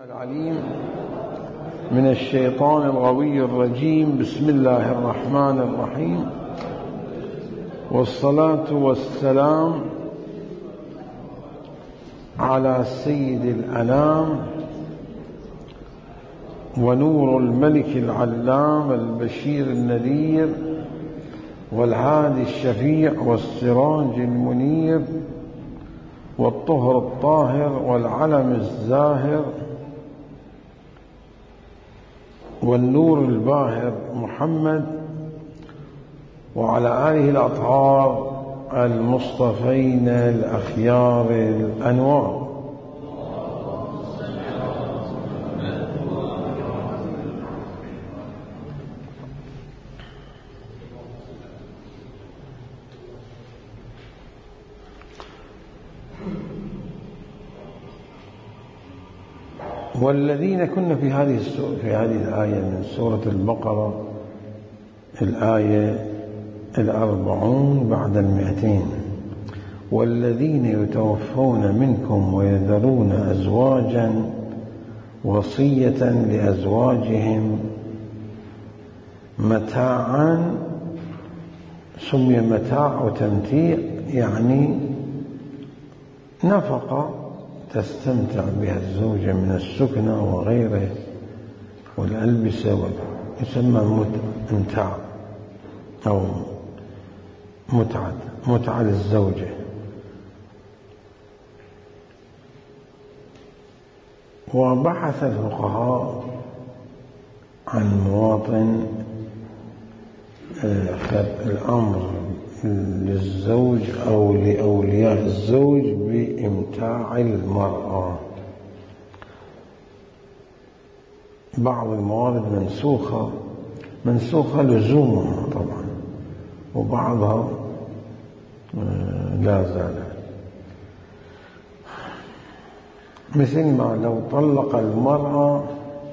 العليم من الشيطان الغوي الرجيم. بسم الله الرحمن الرحيم، والصلاة والسلام على سيد الأنام ونور الملك العلام البشير النذير والهادي الشفيع والسراج المنير والطهر الطاهر والعلم الزاهر والنور الباهر محمد وعلى آله الأطهار المصطفين الأخيار الأنوار. والذين كنا في هذه الآية من سورة البقرة، الآية 40 بعد 200. والذين يتوفون منكم ويذرون أزواجا وصية لأزواجهم متاعا. سمي متاع وتمتيع يعني نفقة تستمتع بها الزوجة من السكنة وغيره والألبسة، يسمى متاع أو متعة للزوجة. وبحث الفقهاء عن مواطن الأمر للزوج أو لأولياء الزوج بإمتاع المرأة. بعض الموارد منسوخة لزومها طبعا، وبعضها لا زال، مثل ما لو طلق المرأة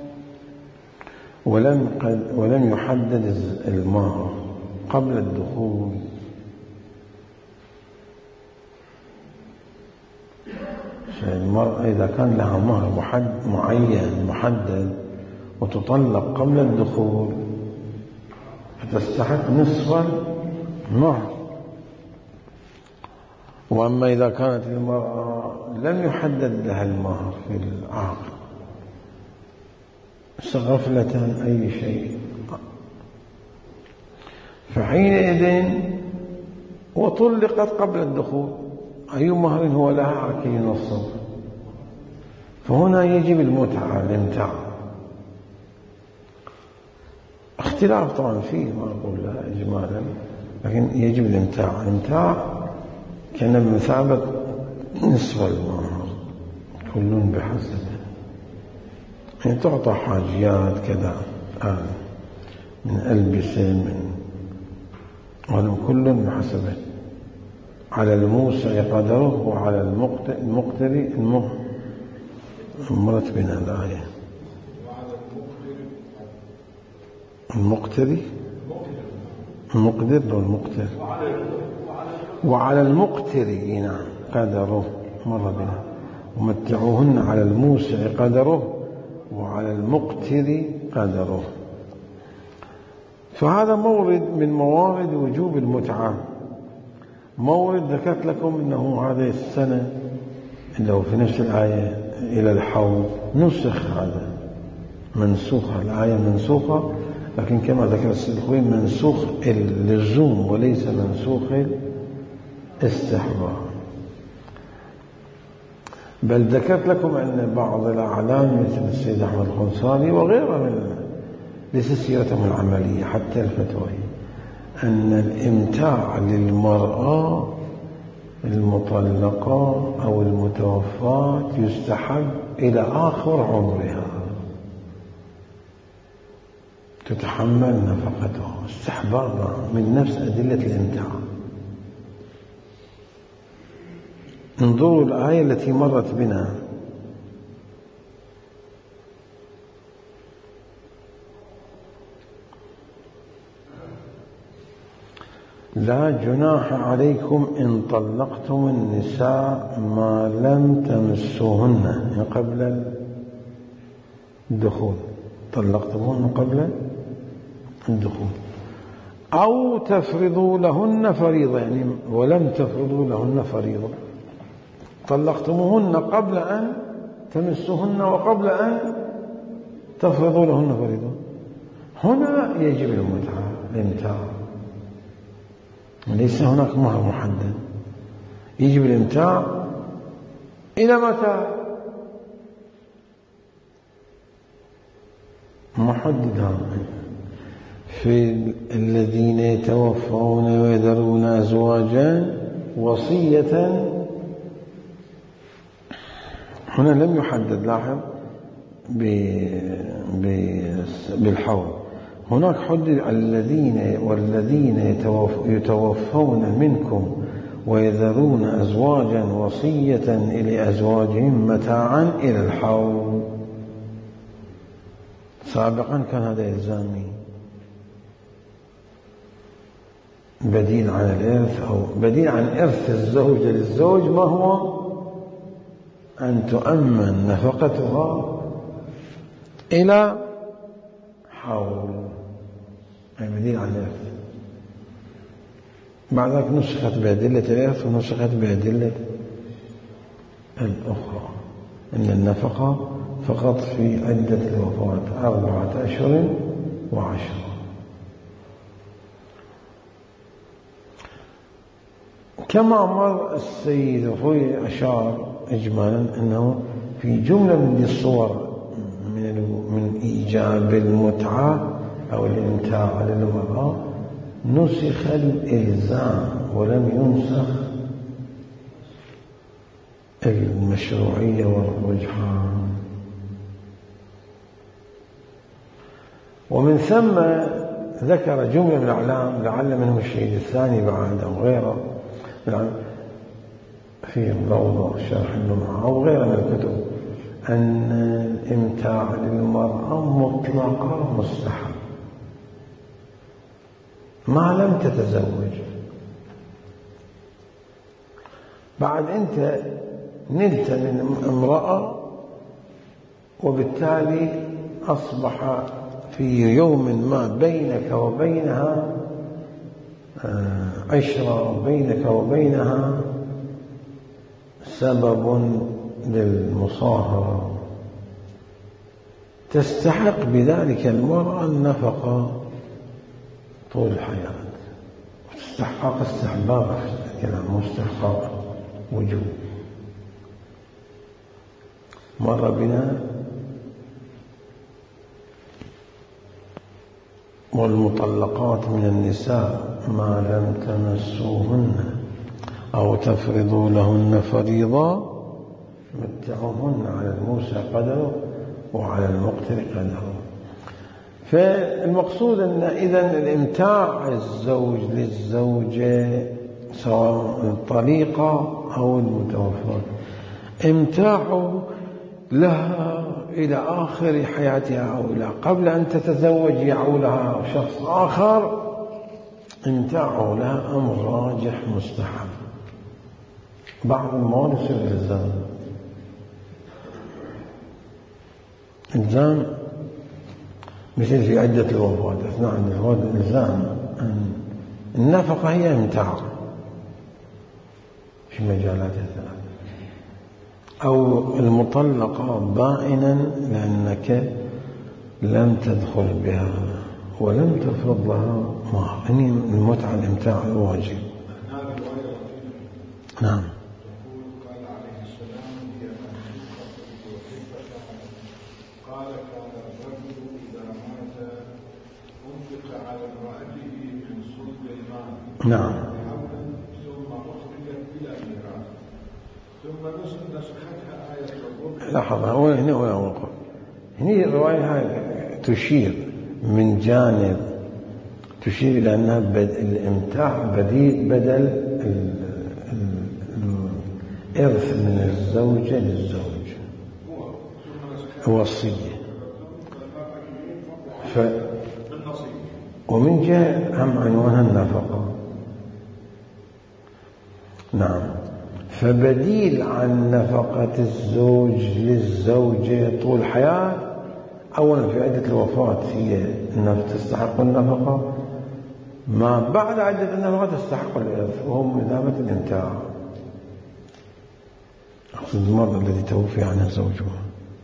ولم يحدد المهر قبل الدخول، المرأة إذا كان لها مهر معين محدد وتطلق قبل الدخول فتستحق نصف المهر. وأما إذا كانت المرأة لم يحدد لها المهر في العقد، غفلة أي شيء، فحينئذ وطلقت قبل الدخول أي مهر هو لها كي ينصب، فهنا يجب الامتاع. اختلاف طبعا فيه، ما أقول لا إجمالا، لكن يجب الامتاع كان بمثابة نصف المهر كل بحسبه، يعني تعطى حاجيات كذا من ألبسة من كل بحسبه، على الموسع قدره وعلى المقتر مرت بنا الآية. المقتر وعلى المقتر نعم قدره مر بنا، ومتعوهن على الموسع قدره وعلى المقتر قدره. فهذا مورد من موارد وجوب المتعة. مورد ذكرت لكم أنه هذه السنة اللي هو في نفس الآية إلى الحول نسخ، هذا منسوخة، الآية منسوخة، لكن كما ذكر السيد الخوي منسوخ اللزوم وليس منسوخ الاستحباب. بل ذكرت لكم أن بعض الأعلام مثل السيد أحمد الخنصاني وغيره من ليس سيرتهم العملية حتى الفتوى أن الإمتاع للمرأة المطلقة أو المتوفاة يستحب إلى آخر عمرها، تتحمل نفقته استحبابا من نفس أدلة الإمتاع. انظروا الآية التي مرت بنا، لا جناح عليكم إن طلقتم النساء ما لم تمسوهن، قبل الدخول، طلقتموهن قبل الدخول، أو تفرضوا لهن فريضة، يعني ولم تفرضوا لهن فريضة، طلقتموهن قبل أن تمسوهن وقبل أن تفرضوا لهن فريضة، هنا يجب الامتاع، ليس هناك مهر محدد، يجب الامتاع إلى متى؟ محدد. في الذين يتوفون ويذرون أزواجا وصية، هنا لم يحدد، لاحظ، بالحول، هناك حدد والذين يتوفون منكم ويذرون أزواجا وصية لأزواجهم متاعا إلى الحول. سابقا كان هذا إلزامي بديل عن الإرث، أو بديل عن إرث الزوجة للزوج، ما هو أن تؤمن نفقتها إلى حول، أي بديل عن الإرث. بعد ذلك نسخت بأدلة الإرث ونسخت بأدلة الأخرى، إن النفقة فقط في عدة الوفاة 4 أشهر و10. كما أمر السيد الخوي أشار إجمالا أنه في جملة من الصور من إيجاب المتعة أو الإمتاع للمرأة نسخ الإلزام ولم ينسخ المشروعية والرجحان. ومن ثم ذكر جملة من الأعلام، لعل منهم الشهيد الثاني بعد أو غيره في الروضة شرح اللمعة أو غيره من الكتب، أن الإمتاع للمرأة مطلقا مستحب ما لم تتزوج. بعد أنت نلت من امرأة وبالتالي أصبح في يوم ما بينك وبينها عشرة، بينك وبينها سبب للمصاهرة، تستحق بذلك المرأة النفقة طول الحياة، استحقاق استحباب كلام مستحقاق وجوب. مر بنا والمطلقات من النساء ما لم تمسوهن أو تفرضوا لهن فريضة متعوهن على الموسى قدره وعلى المقتر قدره. فالمقصود أن إذن الإمتاع الزوج للزوجة سواء الطليقة أو المتوفى إمتاعه لها إلى آخر حياتها أو إلى قبل أن تتزوج يعولها شخص آخر، إمتاعه لها أمر راجح مستحب. بعض الموارد يصير إلزام مثل في عدة الوفاة، أثناء الوفاة الإلزام النفقة هي إمتاع في مجالاتها الثلاثة، أو المطلقة بائنا لأنك لم تدخل بها ولم تفرض لها مهر، يعني المتعة الإمتاع الواجب. نعم. قال عليه السلام: هي وكيف قال: كان الرجل إذا مات أنفق على امرأته من صلب المال. نعم. ثم أخرجت إلى ميراث، ثم نسختها آية الربع. لحظة، هنا الرواية تشير من جانب، تشير إلى أنها الإمتاع بدل الإرث من الزوجة للزوج وصية، ومن جهة هم عنوانها النفقة. نعم. فبديل عن نفقة الزوج للزوجة طول الحياة أولا في عدة الوفاة هي أنها تستحق النفقة، ما بعد عدة النفقة تستحق الإرث، وهو مدامة الامتاع. أقصد المرأة التي توفي عنها زوجها.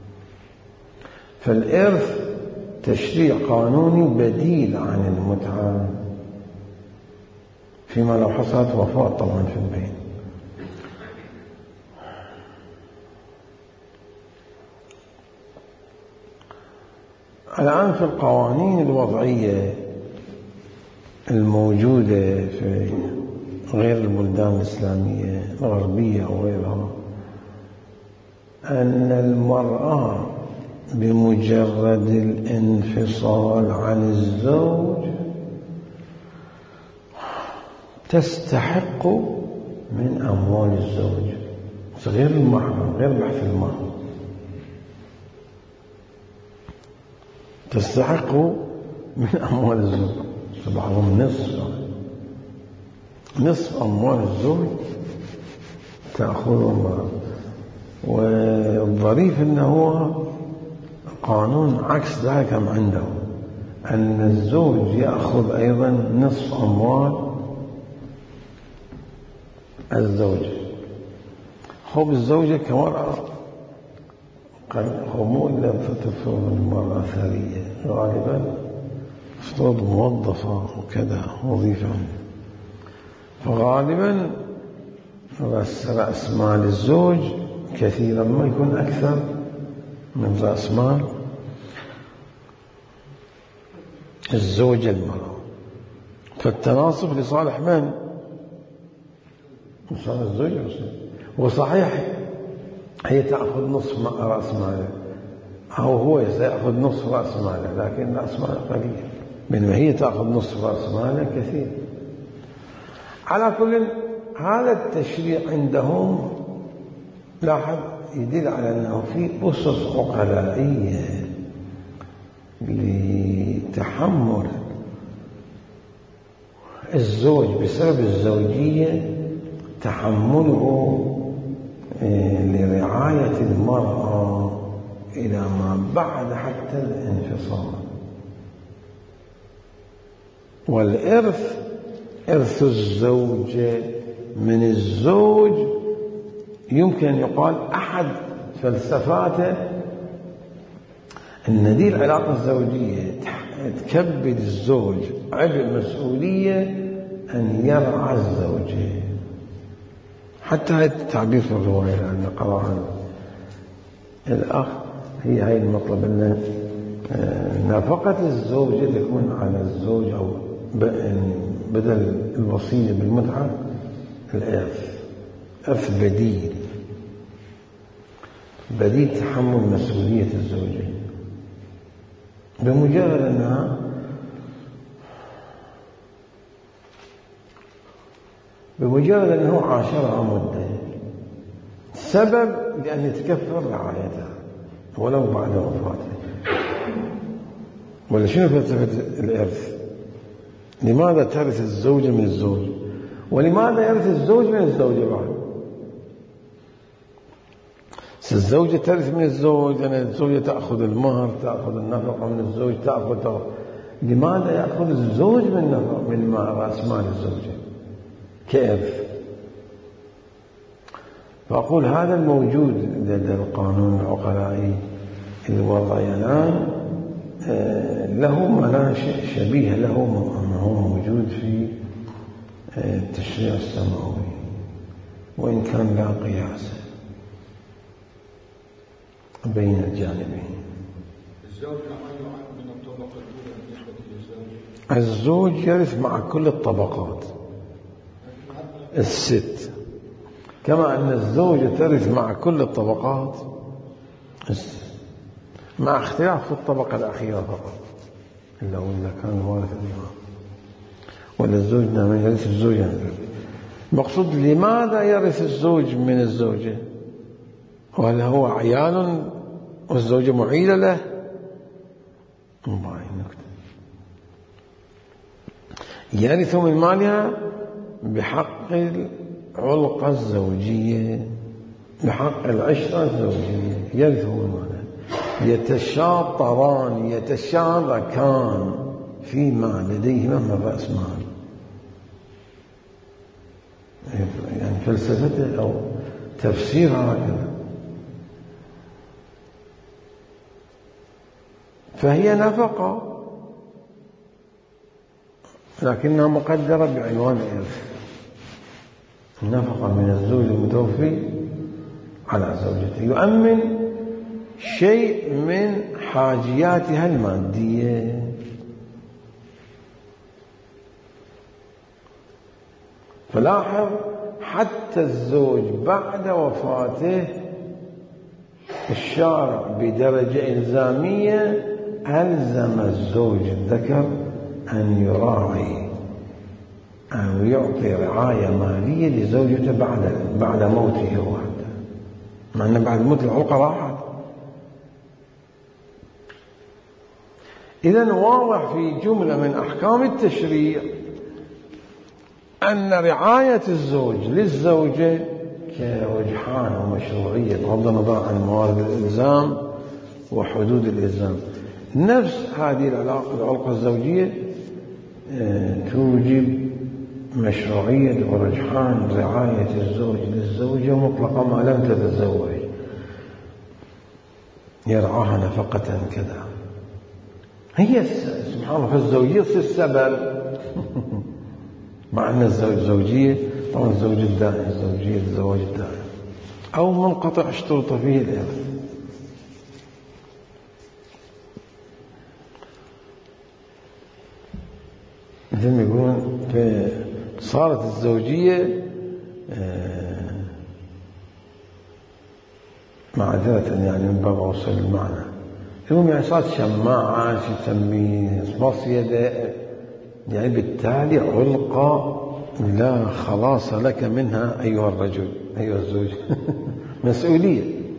فالإرث تشريع قانوني بديل عن المتعة، فيما لو حصلت وفاة طبعا في البين. الآن في القوانين الوضعية الموجودة في غير البلدان الإسلامية الغربية أو غيرها، أن المرأة بمجرد الانفصال عن الزوج تستحق من أموال الزوج، غير المحرم، غير بحث المهر، تستحق من أموال الزوج. بعضهم نصف أموال الزوج تأخذ المرأة. والظريف أنه قانون عكس ذلك عنده، أن الزوج يأخذ أيضا نصف أموال الزوجة. خب الزوجة كمرأة مو إلا تفرض المرأة ثرية، غالبا تفرض موظفة وكذا وظيفة، فغالبا رأس مال الزوج كثيرا ما يكون أكثر من رأس مال الزوجة المرأة. فالتناصف لصالح من؟ لصالح الزوجة. وصحيح هي تأخذ نصف رأس ماله، أو هو سيأخذ نصف رأس ماله، لكن رأس ماله قليل، بينما هي تأخذ نصف رأس ماله كثير. على كل هذا التشريع عندهم لاحظ يدل على أنه في أسس عقلائية لتحمل الزوج بسبب الزوجية، تحمله لرعاية المرأة إلى ما بعد حتى الانفصال. والإرث إرث الزوجة من الزوج يمكن أن يقال أحد فلسفاته أن دي العلاقة الزوجية تكبد الزوج عبء مسؤولية أن يرعى الزوجة. حتى هذا التعبير في الرواية لأن قرأها الأخ هي هاي المطلب، أن نفقة الزوجة تكون على الزوج، أو بدل الوصية بالمتعة الإرث، إرث بديل تحمل مسؤولية الزوجة، بمجرد أنه عاشرها مدة، سبب لأن يتكفر رعايتها ولو بعد وفاته. ولا شنو فلسفة الإرث؟ لماذا ترث الزوجة من الزوج؟ ولماذا يرث الزوج من الزوجة بعد؟ الزوجة ترث من الزوج، يعني الزوجة تأخذ المهر، تأخذ النفقة من الزوج، لماذا يأخذ الزوج من رأس مال الزوجة كإرث؟ فأقول هذا الموجود لدى القانون العقلائي الوضعي الآن له مناشئ شبيه له ما هو موجود في التشريع السماوي، وإن كان لا قياس بين الجانبين. الزوج من الطبقة الأولى بالنسبة للزوج؟ الزوج يرث مع كل الطبقات الست، كما أن الزوجة ترث مع كل الطبقات مع اختلاف في الطبقة الأخيرة فقط، إلا إذا كان وارث الإمام. ولا الزوج نعم يرث الزوجة. المقصود لماذا يرث الزوج من الزوجة؟ وهل هو عيال والزوجة معيلة له؟ يرث من مالها بحق العلقة الزوجية، بحق العشرة الزوجية، يرث من مالها. يتشاطران يتشاركان فيما لديهما من رأس مال. يعني فلسفته أو تفسيرها هكذا. فهي نفقة لكنها مقدرة بعنوان الإرث. النفقة من الزوج المتوفي على زوجته يؤمن شيء من حاجياتها المادية. فلاحظ حتى الزوج بعد وفاته الشارع بدرجة إلزامية ألزم الزوج الذكر أن يراعي أو يعطي رعاية مالية لزوجته بعد موته هو، مع أن بعد موت العلقة راحت. إذن واضح في جملة من أحكام التشريع أن رعاية الزوج للزوجة كرجحان ومشروعية بغض النظر عن موارد الإلزام وحدود الإلزام. نفس هذه العلاقة الزوجية توجب مشروعية ورجحان رعاية الزوج للزوجة مطلقة ما لم تتزوج، يرعاها نفقة كذا. هي سبحان الله في الزوجية السبب مع أن الزوجية طبعا الزوج الدائم، الزوجية الزواج الدائم أو منقطع اشترط فيه الإرث. مثل ما يقولون صارت الزوجية معذرة يعني من باب أوصل المعنى، المهم يعني صارت شماعة شو تسميه مصيدة، يعني بالتالي علقة لا خلاص لك منها أيها الرجل أيها الزوج. مسؤولية.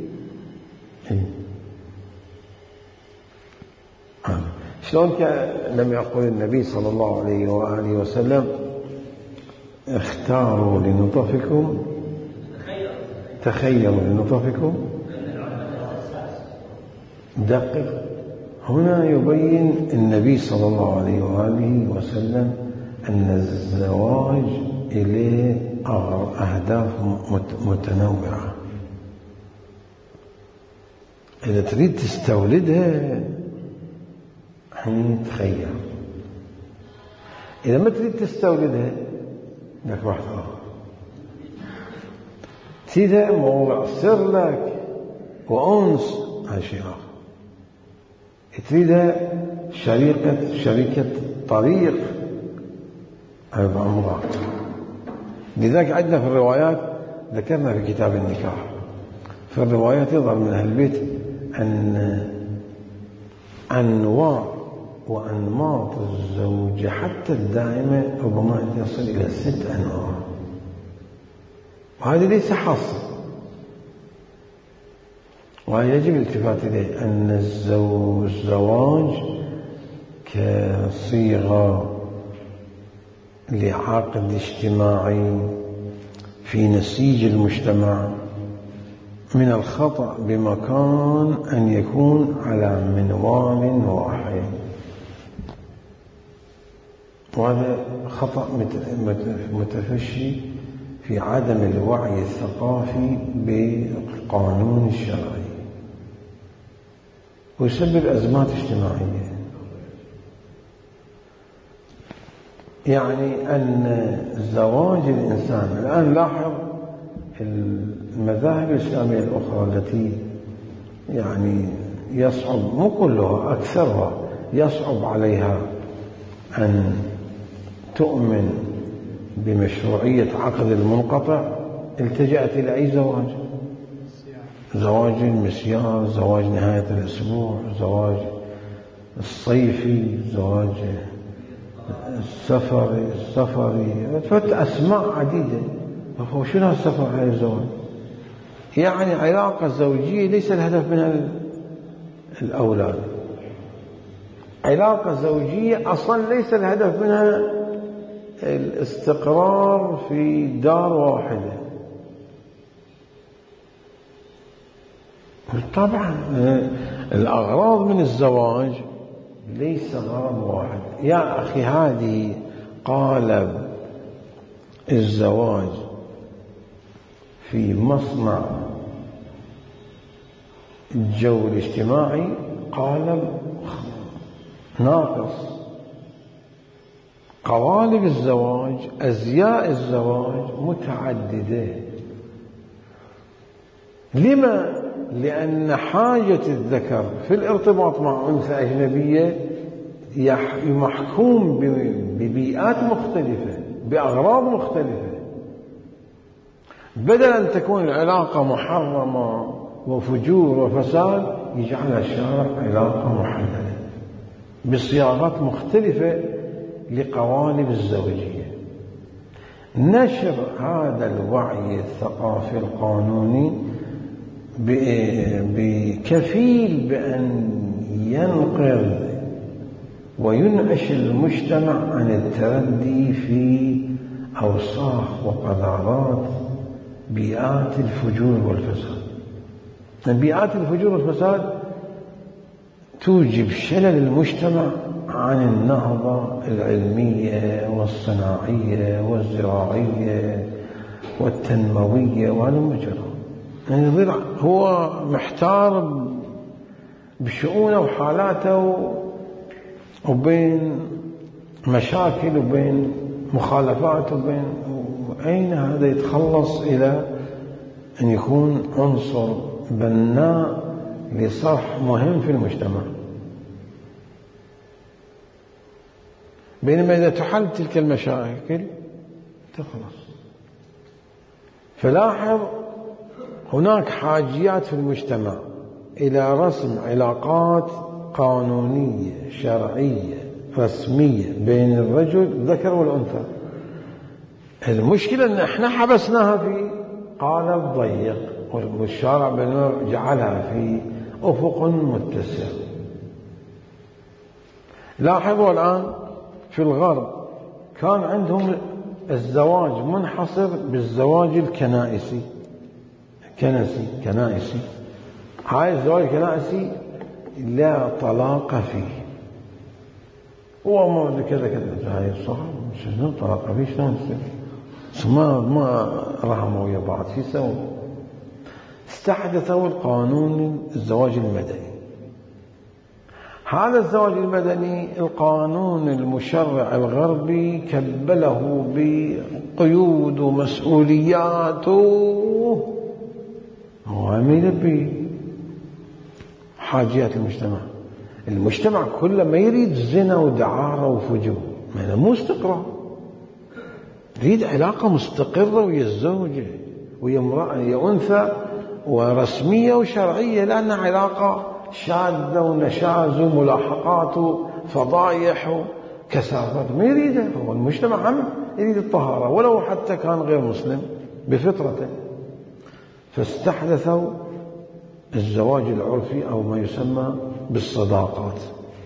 شلون لم يقول النبي صلى الله عليه وآله وسلم اختاروا لنطفكم تخيروا لنطفكم؟ دقق، هنا يبين النبي صلى الله عليه وآله وسلم أن الزواج إليه أهداف متنوعة. إذا تريد تستولدها حين تخير، إذا ما تريد تستولدها لك واحد آخر، تريدها موضع سر لك وأنس هذا شيء آخر، تريدها شريكة طريق هذا أمر آخر. لذلك عندنا في الروايات ذكرنا في كتاب النكاح في الروايات يظهر من أهل البيت أن أنواع وأنماط الزوجة حتى الدائمة ربما يصل إلى 6 أنواع، وهذا ليس حصر، ويجب الالتفات إليه أن الزواج كصيغة لعقد اجتماعي في نسيج المجتمع من الخطأ بمكان أن يكون على منوال واحد، وهذا خطأ متفشي في عدم الوعي الثقافي بالقانون الشرعي ويسبب أزمات اجتماعية. يعني أن زواج الإنسان الآن لاحظ المذاهب الإسلامية الأخرى التي يعني يصعب مو كلها أكثرها يصعب عليها أن تؤمن بمشروعية عقد المنقطع التجأت إلى أي زواج؟ زواج المسيار، زواج نهاية الأسبوع، زواج الصيفي، زواج السفري أسماء عديدة. شنو السفر هاي الزواج؟ يعني علاقة زوجية ليس الهدف منها الأولاد، علاقة زوجية أصلا ليس الهدف منها الاستقرار في دار واحدة. طبعا الأغراض من الزواج ليس غرض واحد. يا أخي هذه قالب الزواج في مصنع الجو الاجتماعي قالب ناقص. قوالب الزواج، أزياء الزواج متعددة. لما؟ لأن حاجة الذكر في الارتباط مع أنثى أجنبية محكوم ببيئات مختلفة، بأغراض مختلفة. بدل أن تكون العلاقة محرمة وفجور وفساد، يجعل الشارع علاقة محددة بصياغات مختلفة لقوالب الزوجية. نشر هذا الوعي الثقافي القانوني بكفيل بأن ينقذ وينعش المجتمع عن التردي في أوساخ وقذارات بيئات الفجور والفساد. بيئات الفجور والفساد توجب شلل المجتمع عن النهضة العلمية والصناعية والزراعية والتنموية والمجرى. يعني هو محتار بشؤونه وحالاته وبين مشاكل وبين مخالفات وبين أين هذا يتخلص إلى أن يكون عنصر بناء لصرح مهم في المجتمع. بينما إذا تحل تلك المشاكل تخلص. فلاحظ هناك حاجيات في المجتمع إلى رسم علاقات قانونية شرعية رسمية بين الرجل الذكر والأنثى. المشكلة أن احنا حبسناها في قالب ضيق، والشارع بنور جعلها في أفق متسع. لاحظوا الآن في الغرب كان عندهم الزواج منحصر بالزواج الكنائسي. كنائسي. هاي الزواج الكنائسي لا طلاق فيه. هو ما كذا هاي صح شنو طلاق فيه شلون يصير؟ ما رحموا ويا بعض شو يسووا؟ استحدثوا القانون الزواج المدني. هذا الزواج المدني القانون المشرع الغربي كبله بقيود ومسؤوليات وعمل بحاجيات المجتمع كله ما يريد زنا ودعارة وفجور، ما مو استقرار. يريد علاقة مستقرة ويا الزوجة ويا امرأة ويا أنثى ورسمية وشرعية، لأنها علاقة شاذة ونشاز وملاحقات وفضايح وكثافات ما يريدها. هو المجتمع هم يريد الطهارة ولو حتى كان غير مسلم بفطرته. فاستحدثوا الزواج العرفي أو ما يسمى بالصداقات.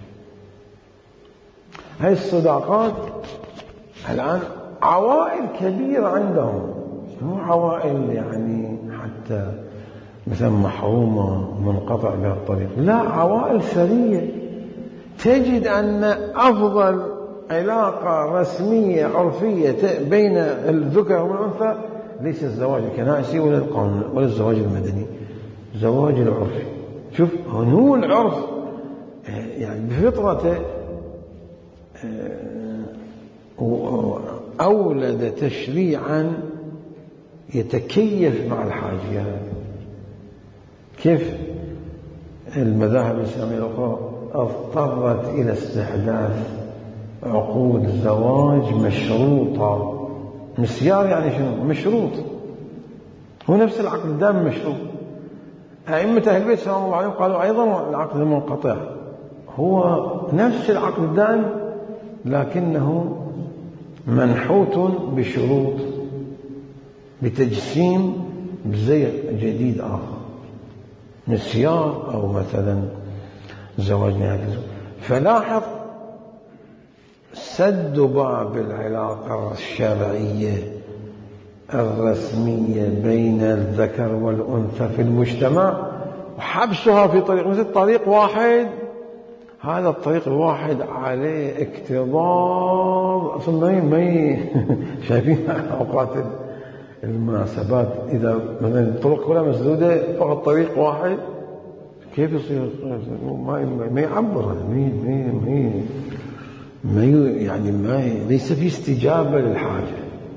هاي الصداقات الآن عوائل كبيرة عندهم، مو عوائل يعني حتى مثلا محرومة منقطع بهالطريق، لا عوائل ثرية. تجد أن أفضل علاقة رسمية عرفية بين الذكر والأنثى ليس الزواج الكنائسي ولا القانون ولا الزواج المدني، الزواج العرفي. شوف هو العرف يعني بفطرته أولد تشريعا يتكيف مع الحاجيات. كيف المذاهب الإسلامية الأخرى اضطرت إلى استحداث عقود زواج مشروطة. مسيار يعني شنو؟ مشروط. هو نفس العقد الدائم مشروط. أئمة أهل البيت سلام الله عليهم قالوا أيضا العقد المنقطع هو نفس العقد الدائم لكنه منحوت بشروط بتجسيم بزي جديد آخر، مسيار أو مثلا زواج نهائي. فلاحظ سد باب العلاقة الشرعية الرسمية بين الذكر والأنثى في المجتمع وحبسها في طريق مثل طريق واحد، هذا الطريق الواحد عليه اكتظاظ أصلا ما شايفين أوقات المناسبات إذا مثلا الطرق كلها مسدودة فقط طريق واحد كيف يصير؟ ما يعبر، ليس في استجابة للحاجة.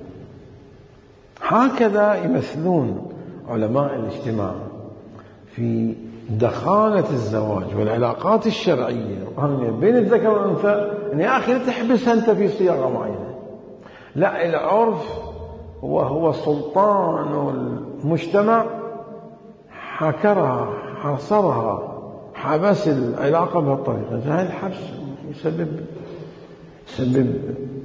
هكذا يمثلون علماء الاجتماع في دخانة الزواج والعلاقات الشرعية بين الذكر والأنثى. يا أخي لا تحبسها أنت في صياغة معينة، لا، العرف وهو سلطان المجتمع حكرها حصرها، حبس العلاقة بهالطريقة. هذا الحبس يسبب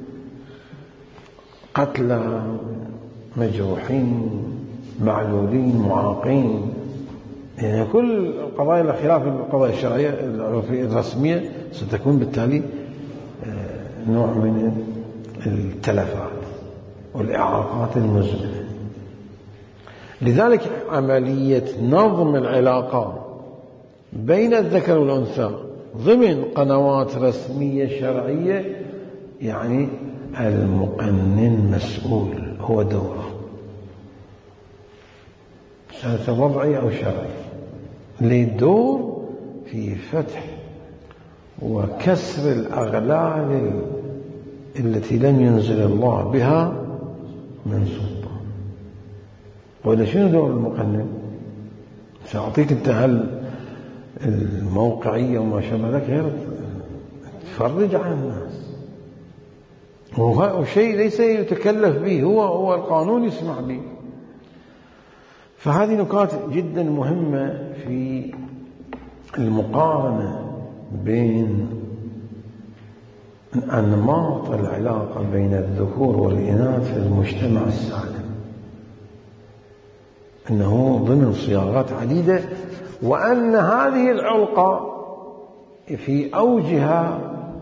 قتلى، مجروحين، معلولين، معاقين. يعني كل قضايا الخلاف القضايا الشرعية الرسمية ستكون بالتالي نوع من التلفات والإعاقات المزمنة. لذلك عملية نظم العلاقة بين الذكر والأنثى ضمن قنوات رسمية شرعية يعني المقنن مسؤول، هو دوره وضعي أو شرعي، لدور في فتح وكسر الأغلال التي لم ينزل الله بها من سلطان. وإذا شنو دور المقنن؟ سأعطيك انت الموقعية وما شابه ذلك غير تفرج عن الناس، وهو شيء ليس يتكلف به، هو القانون يسمع به. فهذه نقاط جدا مهمة في المقارنة بين أنماط العلاقة بين الذكور والإناث في المجتمع السالم، أنه ضمن صياغات عديدة، وأن هذه العلاقة في أوجها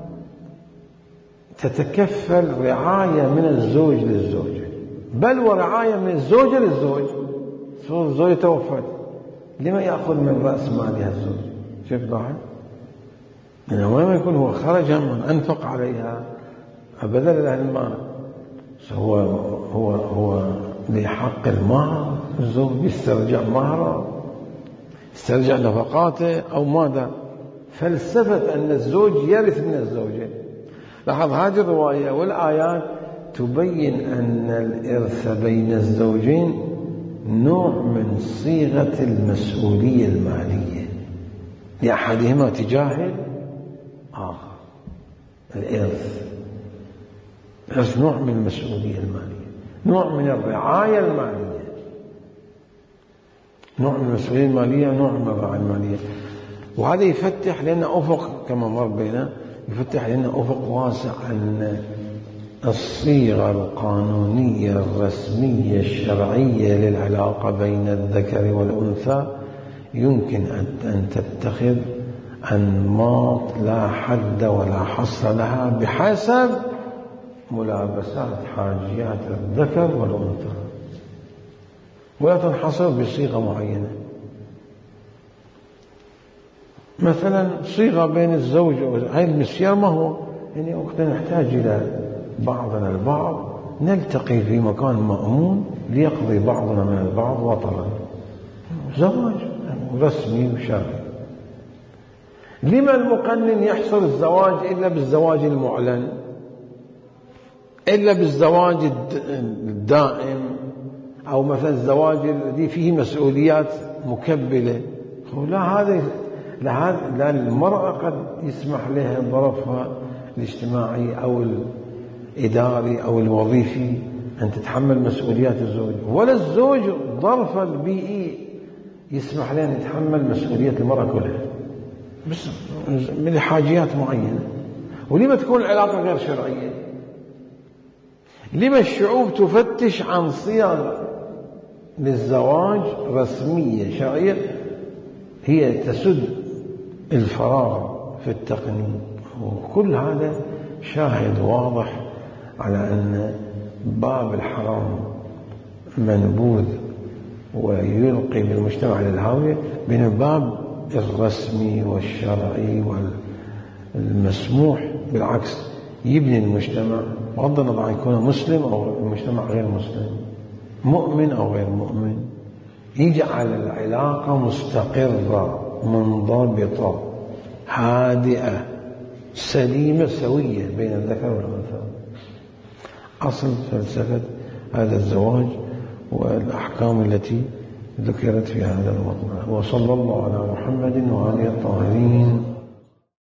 تتكفل رعاية من الزوج للزوجة، بل ورعاية من الزوجة للزوج. الزوجة توفت، لما يأخذ من رأس مالها الزوج؟ شوف ضاحك، إنه ما يكون هو خرج من أنفق عليها أبدا لها المال، هو بحق المهر، الزوج يسترجع مهره، يسترجع نفقاته أو ماذا. فلسفة أن الزوج يرث من الزوجة. لاحظ هذه الرواية والآيات تبين أن الإرث بين الزوجين نوع من صيغة المسؤولية المالية لأحدهما تجاه آخر. الإرث نوع من المسؤولية المالية، نوع من الرعاية المالية، نوع من المسؤولية المالية، نوع من الرعاية المالية. وهذا يفتح لنا أفق كما مر بينا، يفتح لنا أفق واسع أن الصيغة القانونية الرسمية الشرعية للعلاقة بين الذكر والأنثى يمكن أن تتخذ أنماط لا حد ولا حصر لها بحسب ملابسات حاجيات الذكر والأنثى، ولا تنحصر بصيغة معينة. مثلا صيغة بين الزوج هاي المسيار ما هو يعني وقت نحتاج إلى بعضنا البعض نلتقي في مكان مأمون ليقضي بعضنا من البعض وطرا، زواج رسمي وشرعي. لما المقنن يحصر الزواج إلا بالزواج المعلن، إلا بالزواج الدائم، أو مثلا الزواج الذي فيه مسؤوليات مكبلة؟ لا المرأة قد يسمح لها ظرفها الاجتماعي أو الإداري أو الوظيفي أن تتحمل مسؤوليات الزوج، ولا الزوج ظرف البيئي يسمح له أن يتحمل مسؤولية المرأة كلها، بس من حاجيات معينة. ولما تكون العلاقة غير شرعية؟ لما الشعوب تفتش عن صيغ للزواج رسمية شرعية هي تسد الفراغ في التقنين؟ وكل هذا شاهد واضح على أن باب الحرام منبوذ ويلقي بالمجتمع للهاوية بين الباب الرسمي والشرعي والمسموح، بالعكس يبني المجتمع بغض النظر عن يكون مسلم أو المجتمع غير مسلم، مؤمن أو غير مؤمن، يجعل العلاقة مستقرة منضبطة هادئة سليمة سوية بين الذكر والأنثى. أصل فلسفة هذا الزواج والأحكام التي ذكرت في هذا الموضوع. وصلى الله على محمد وآله الطاهرين.